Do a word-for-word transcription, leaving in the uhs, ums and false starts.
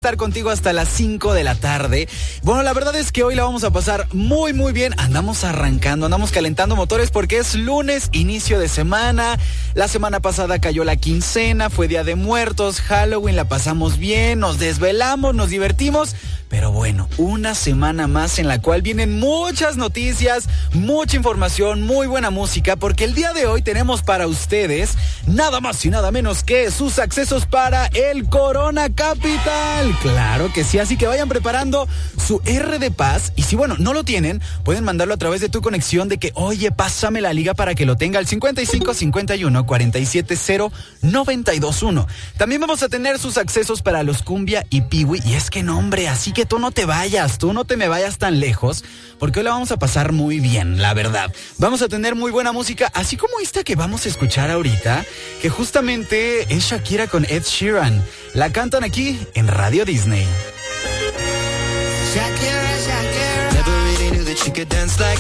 estar contigo hasta las cinco de la tarde. Bueno, la verdad es que hoy la vamos a pasar muy, muy bien. Andamos arrancando, andamos calentando motores porque es lunes, inicio de semana. La semana pasada cayó la quincena, fue Día de Muertos, Halloween, la pasamos bien, nos desvelamos, nos divertimos. Pero bueno, una semana más en la cual vienen muchas noticias, mucha información, muy buena música, porque el día de hoy tenemos para ustedes nada más y nada menos que sus accesos para el Corona Capital. Claro que sí, así que vayan preparando su R de Paz y si bueno, no lo tienen, pueden mandarlo a través de tu conexión de que, oye, pásame la liga para que lo tenga al cincuenta y cinco cincuenta y uno cuarenta y siete cero noventa y dos uno. También vamos a tener sus accesos para los Cumbia y Piwi y es que no, hombre, así que tú no te vayas, tú no te me vayas tan lejos, porque hoy la vamos a pasar muy bien, la verdad. Vamos a tener muy buena música, así como esta que vamos a escuchar ahorita, que justamente es Shakira con Ed Sheeran. La cantan aquí en Radio Disney. Shakira, Shakira. Never really knew that she could dance like